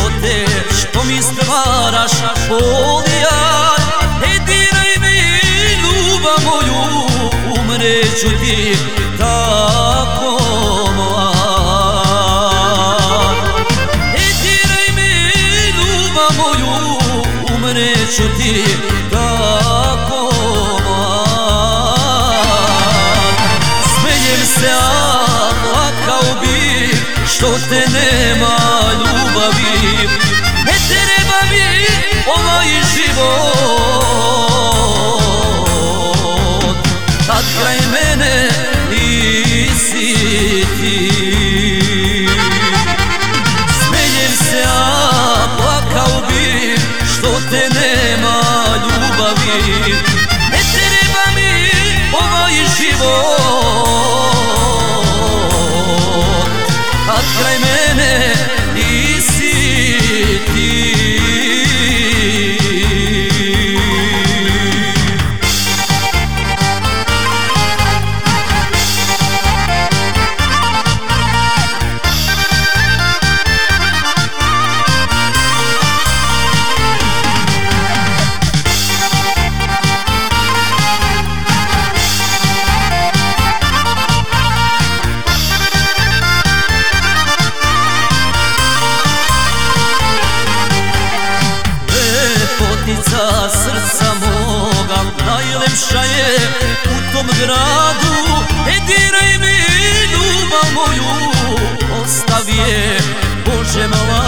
živote što mi stvaraš Bolijan, ne diraj mi ljubav moju, umreću ti tako mlad. Ne diraj mi ljubav moju, umreću ti tako mlad. Smejem se, a plakao bi što te nema ljubavi. Ne treba mi ovaj život kad kraj mene nisi ti. Smejem se, a plakao bi što te nema ljubavi. Ne treba mi ovaj život kad kraj mene nisi ti. Lepotica srca moga, najlepša je u tom gradu. Ne diraj mi ljubav moju, ostavi je Bože mlad.